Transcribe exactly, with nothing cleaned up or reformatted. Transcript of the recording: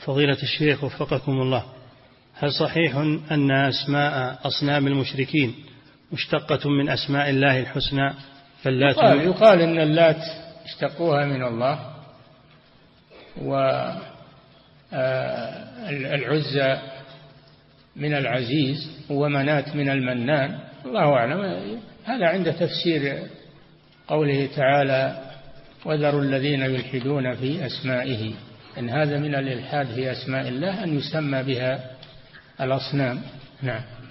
فضيلة الشيخ وفقكم الله، هل صحيح أن أسماء أصنام المشركين مشتقة من أسماء الله الحسنى؟ فاللات يقال, يقال إن اللات اشتقوها من الله، والعزى من العزيز، ومنات من المنان، الله أعلم. هذا عند تفسير قوله تعالى وذروا الذين يلحدون في أسمائه، إن هذا من الإلحاد في أسماء الله أن يسمى بها الأصنام. نعم.